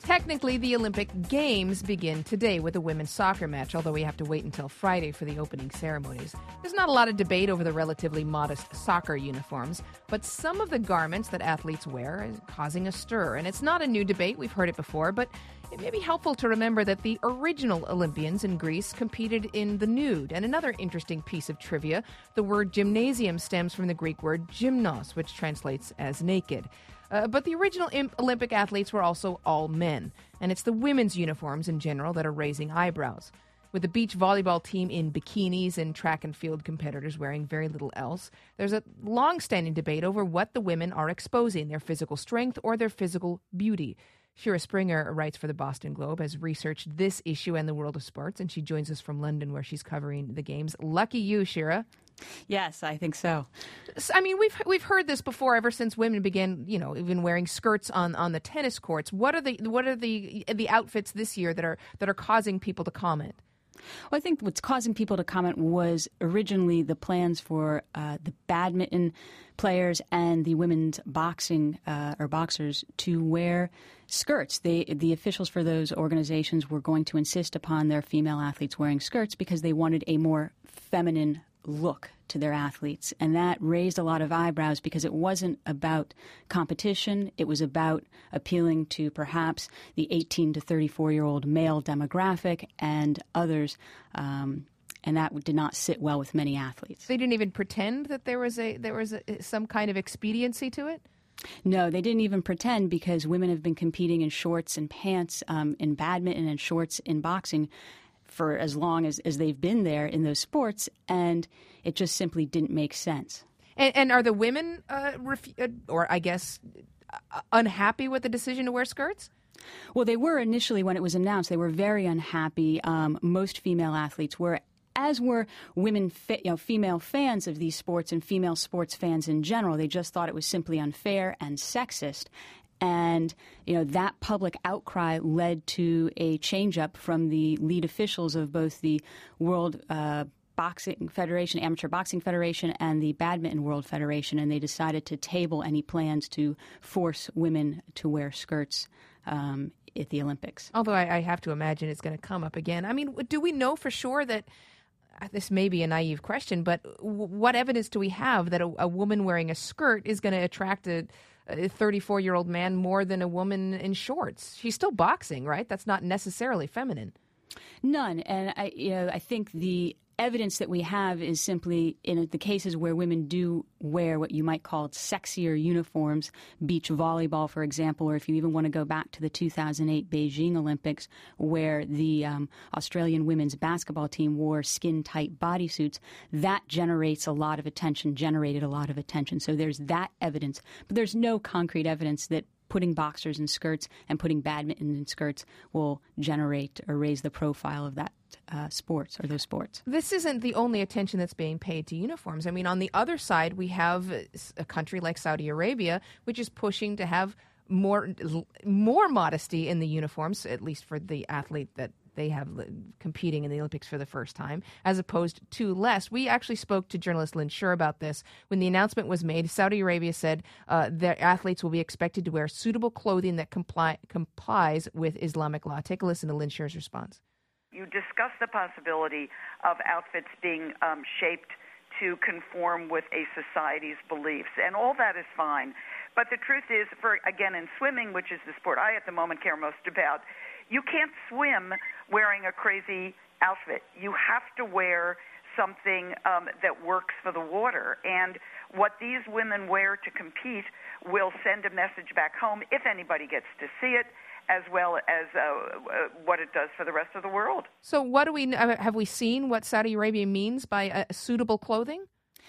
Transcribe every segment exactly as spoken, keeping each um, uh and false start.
Technically, the Olympic Games begin today with a women's soccer match, although we have to wait until Friday for the opening ceremonies. There's not a lot of debate over the relatively modest soccer uniforms, but some of the garments that athletes wear is causing a stir. And it's not a new debate, we've heard it before, but it may be helpful to remember that the original Olympians in Greece competed in the nude. And another interesting piece of trivia, the word gymnasium stems from the Greek word gymnos, which translates as naked. Uh, but the original imp- Olympic athletes were also all men, and it's the women's uniforms in general that are raising eyebrows. With the beach volleyball team in bikinis and track and field competitors wearing very little else, there's a long-standing debate over what the women are exposing, their physical strength or their physical beauty. Shira Springer writes for the Boston Globe, has researched this issue and the world of sports, and she joins us from London where she's covering the games. Lucky you, Shira. Yes, I think so. I mean, we've we've heard this before ever since women began, you know, even wearing skirts on, on the tennis courts. What are the what are the the outfits this year that are that are causing people to comment? Well, I think what's causing people to comment was originally the plans for uh, the badminton players and the women's boxing uh, or boxers to wear skirts. They, the officials for those organizations were going to insist upon their female athletes wearing skirts because they wanted a more feminine look to their athletes. And that raised a lot of eyebrows because it wasn't about competition. It was about appealing to perhaps the eighteen to thirty-four-year-old male demographic and others. Um, and that did not sit well with many athletes. They didn't even pretend that there was a there was a, some kind of expediency to it? No, they didn't even pretend because women have been competing in shorts and pants um, in badminton and shorts in boxing for as long as, as they've been there in those sports, and it just simply didn't make sense. And, and are the women, uh, ref- or I guess, uh, unhappy with the decision to wear skirts? Well, they were initially when it was announced. They were very unhappy. Um, most female athletes were, as were women, fa- you know, female fans of these sports and female sports fans in general. They just thought it was simply unfair and sexist. And, you know, that public outcry led to a change-up from the lead officials of both the World uh, Boxing Federation, Amateur Boxing Federation, and the Badminton World Federation, and they decided to table any plans to force women to wear skirts um, at the Olympics. Although I, I have to imagine it's going to come up again. I mean, do we know for sure that, this may be a naive question, but w- what evidence do we have that a, a woman wearing a skirt is going to attract a a thirty-four-year-old man more than a woman in shorts? She's still boxing, right? That's not necessarily feminine. None. And I, you know, I think the evidence that we have is simply in the cases where women do wear what you might call sexier uniforms, beach volleyball, for example, or if you even want to go back to the two thousand eight Beijing Olympics, where the um, Australian women's basketball team wore skin-tight bodysuits, that generates a lot of attention, generated a lot of attention. So there's that evidence. But there's no concrete evidence that putting boxers in skirts and putting badminton in skirts will generate or raise the profile of that uh, sports or those sports. This isn't the only attention that's being paid to uniforms. I mean, on the other side, we have a country like Saudi Arabia, which is pushing to have more more modesty in the uniforms, at least for the athlete that they have competing in the Olympics for the first time, as opposed to less. We actually spoke to journalist Lynn Shure about this. When the announcement was made, Saudi Arabia said uh, their athletes will be expected to wear suitable clothing that comply, complies with Islamic law. Take a listen to Lynn Shure's response. You discussed the possibility of outfits being um, shaped to conform with a society's beliefs, and all that is fine. But the truth is, for again, in swimming, which is the sport I at the moment care most about, you can't swim wearing a crazy outfit. You have to wear something um, that works for the water. And what these women wear to compete will send a message back home, if anybody gets to see it, as well as uh, uh, what it does for the rest of the world. So what do we have we seen what Saudi Arabia means by uh, suitable clothing?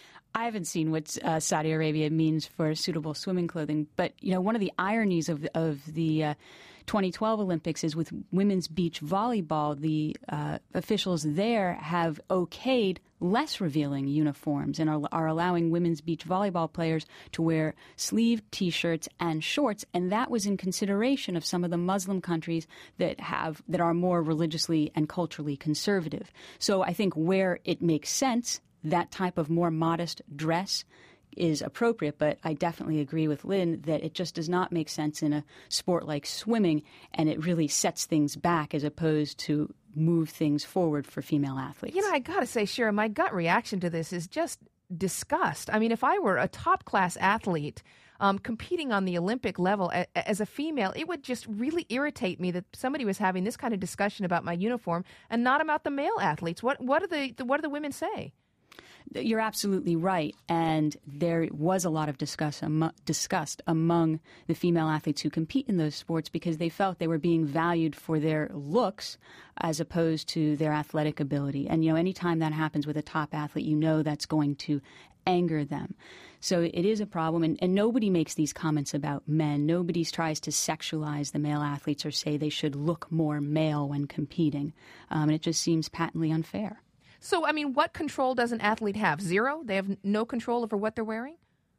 I haven't seen what uh, Saudi Arabia means for suitable swimming clothing, but you know, one of the ironies of of the uh, twenty twelve Olympics is with women's beach volleyball, the uh, officials there have okayed less revealing uniforms and are, are allowing women's beach volleyball players to wear sleeved T-shirts and shorts, and that was in consideration of some of the Muslim countries that have that are more religiously and culturally conservative. So I think where it makes sense, that type of more modest dress is appropriate, but I definitely agree with Lynn that it just does not make sense in a sport like swimming, and it really sets things back as opposed to move things forward for female athletes. You know, I got to say, Shira, my gut reaction to this is just disgust. I mean, if I were a top-class athlete um, competing on the Olympic level a, as a female, it would just really irritate me that somebody was having this kind of discussion about my uniform and not about the male athletes. What what do the, the what do the women say? You're absolutely right, and there was a lot of discuss, um, disgust among the female athletes who compete in those sports because they felt they were being valued for their looks as opposed to their athletic ability. And, you know, anytime that happens with a top athlete, you know that's going to anger them. So it is a problem, and, and nobody makes these comments about men. Nobody tries to sexualize the male athletes or say they should look more male when competing, um, and it just seems patently unfair. So, I mean, what control does an athlete have? Zero? They have no control over what they're wearing?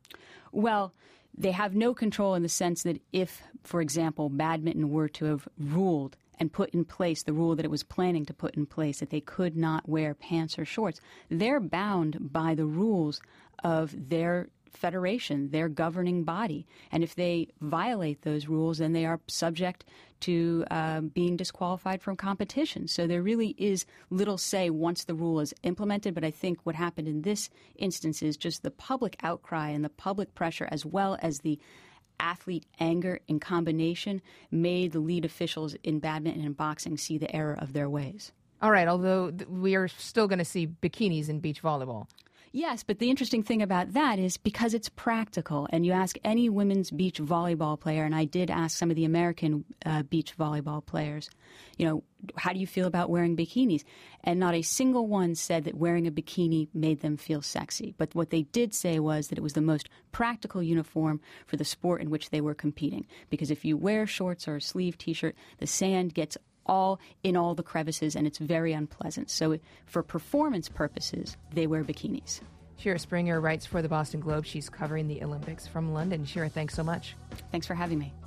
Well, they have no control in the sense that if, for example, badminton were to have ruled and put in place the rule that it was planning to put in place, that they could not wear pants or shorts, they're bound by the rules of their federation, their governing body. And if they violate those rules, then they are subject to uh, being disqualified from competition. So there really is little say once the rule is implemented. But I think what happened in this instance is just the public outcry and the public pressure, as well as the athlete anger in combination, made the lead officials in badminton and boxing see the error of their ways. All right, although th- we are still going to see bikinis in beach volleyball. Yes, but the interesting thing about that is because it's practical, and you ask any women's beach volleyball player, and I did ask some of the American uh, beach volleyball players, you know, how do you feel about wearing bikinis? And not a single one said that wearing a bikini made them feel sexy. But what they did say was that it was the most practical uniform for the sport in which they were competing. Because if you wear shorts or a sleeve T-shirt, the sand gets all in all the crevices, and it's very unpleasant. So for performance purposes, they wear bikinis. Shira Springer writes for the Boston Globe. She's covering the Olympics from London. Shira, thanks so much. Thanks for having me.